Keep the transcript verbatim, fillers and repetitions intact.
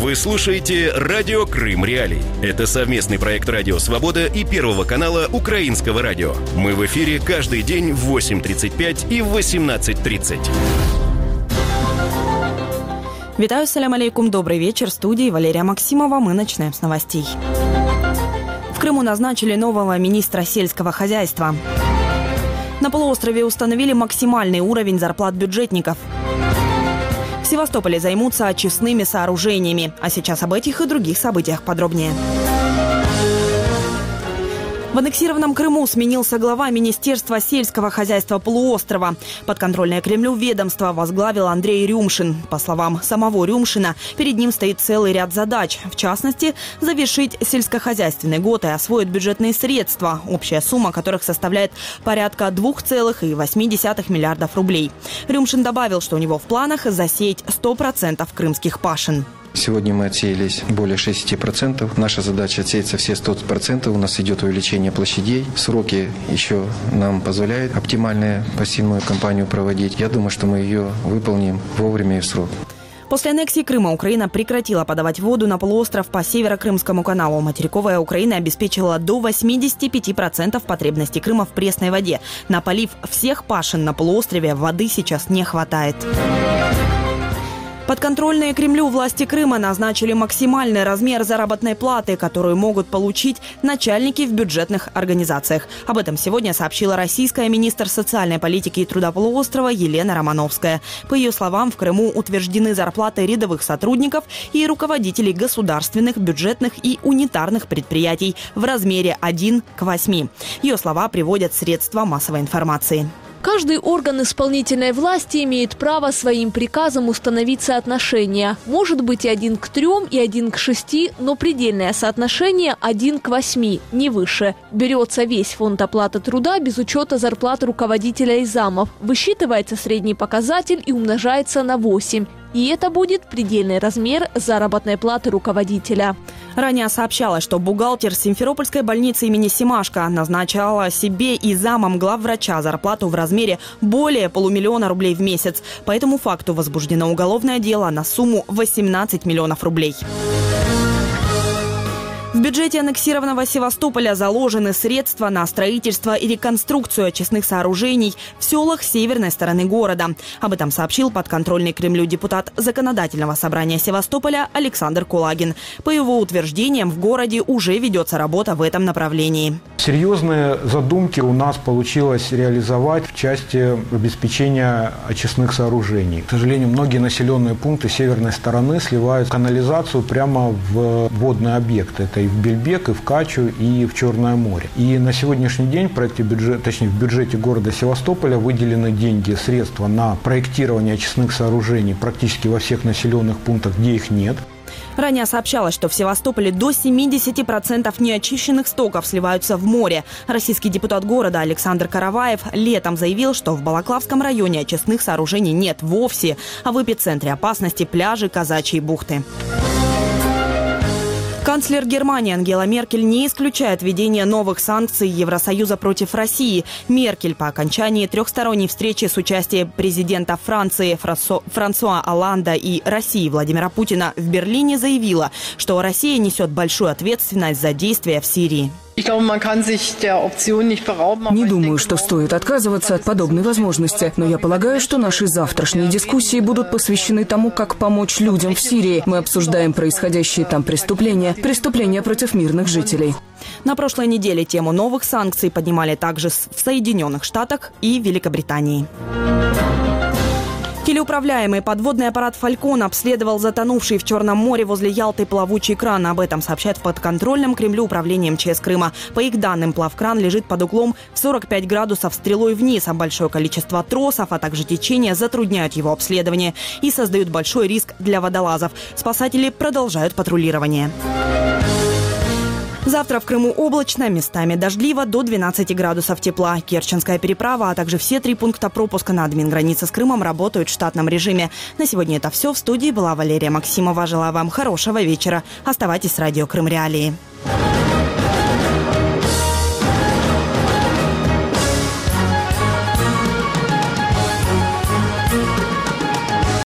Вы слушаете «Радио Крым Реалии». Это совместный проект «Радио Свобода» и Первого канала Украинского радио. Мы в эфире каждый день в восемь тридцать пять и в восемнадцать тридцать. Витаю, салям алейкум, добрый вечер. В студии Валерия Максимова. Мы начинаем с новостей. В Крыму назначили нового министра сельского хозяйства. На полуострове установили максимальный уровень зарплат бюджетников. В Севастополе займутся очистными сооружениями. А сейчас об этих и других событиях подробнее. В аннексированном Крыму сменился глава Министерства сельского хозяйства полуострова. Подконтрольное Кремлю ведомство возглавил Андрей Рюмшин. По словам самого Рюмшина, перед ним стоит целый ряд задач. В частности, завершить сельскохозяйственный год и освоить бюджетные средства, общая сумма которых составляет порядка двух целых восьми десятых миллиардов рублей. Рюмшин добавил, что у него в планах засеять сто процентов крымских пашин. Сегодня мы отсеялись более шестидесяти процентов. Наша задача отсеяться все сто процентов. У нас идет увеличение площадей. Сроки еще нам позволяют оптимальную пассивную кампанию проводить. Я думаю, что мы ее выполним вовремя и в срок. После аннексии Крыма Украина прекратила подавать воду на полуостров по Северо-Крымскому каналу. Материковая Украина обеспечила до восьмидесяти пяти процентов потребностей Крыма в пресной воде. На полив всех пашин на полуострове воды сейчас не хватает. Подконтрольные Кремлю власти Крыма назначили максимальный размер заработной платы, которую могут получить начальники в бюджетных организациях. Об этом сегодня сообщила российская министр социальной политики и труда полуострова Елена Романовская. По ее словам, в Крыму утверждены зарплаты рядовых сотрудников и руководителей государственных, бюджетных и унитарных предприятий в размере один к восьми. Ее слова приводят средства массовой информации. Каждый орган исполнительной власти имеет право своим приказом установить соотношение. Может быть и один к трем, и один к шести, но предельное соотношение один к восьми, не выше. Берется весь фонд оплаты труда без учета зарплат руководителя и замов. Высчитывается средний показатель и умножается на восемь. И это будет предельный размер заработной платы руководителя. Ранее сообщалось, что бухгалтер Симферопольской больницы имени Семашко назначала себе и замам главврача зарплату в размере более полумиллиона рублей в месяц. По этому факту возбуждено уголовное дело на сумму восемнадцать миллионов рублей. В бюджете аннексированного Севастополя заложены средства на строительство и реконструкцию очистных сооружений в селах северной стороны города. Об этом сообщил подконтрольный Кремлю депутат Законодательного собрания Севастополя Александр Кулагин. По его утверждениям, в городе уже ведется работа в этом направлении. Серьезные задумки у нас получилось реализовать в части обеспечения очистных сооружений. К сожалению, многие населенные пункты северной стороны сливают канализацию прямо в водные объекты. Это и в Бельбек, и в Качу, и в Черное море. И на сегодняшний день в проекте бюджет, точнее, в бюджете города Севастополя выделены деньги, средства на проектирование очистных сооружений практически во всех населенных пунктах, где их нет. Ранее сообщалось, что в Севастополе до семидесяти процентов неочищенных стоков сливаются в море. Российский депутат города Александр Караваев летом заявил, что в Балаклавском районе очистных сооружений нет вовсе, а в эпицентре опасности пляжи Казачьей бухты. Канцлер Германии Ангела Меркель не исключает введение новых санкций Евросоюза против России. Меркель по окончании трехсторонней встречи с участием президента Франции Франсо... Франсуа Олланда и России Владимира Путина в Берлине заявила, что Россия несет большую ответственность за действия в Сирии. Не думаю, что стоит отказываться от подобной возможности, но я полагаю, что наши завтрашние дискуссии будут посвящены тому, как помочь людям в Сирии. Мы обсуждаем происходящие там преступления, преступления против мирных жителей. На прошлой неделе тему новых санкций поднимали также в Соединенных Штатах и Великобритании. Телеуправляемый подводный аппарат «Фалькон» обследовал затонувший в Черном море возле Ялты плавучий кран. Об этом сообщает в подконтрольном Кремлю управление МЧС Крыма. По их данным, плавкран лежит под углом в сорок пять градусов стрелой вниз, а большое количество тросов, а также течение затрудняют его обследование и создают большой риск для водолазов. Спасатели продолжают патрулирование. Завтра в Крыму облачно, местами дождливо, до двенадцати градусов тепла. Керченская переправа, а также все три пункта пропуска на админгранице с Крымом работают в штатном режиме. На сегодня это все. В студии была Валерия Максимова. Желаю вам хорошего вечера. Оставайтесь с радио Крым Реалии.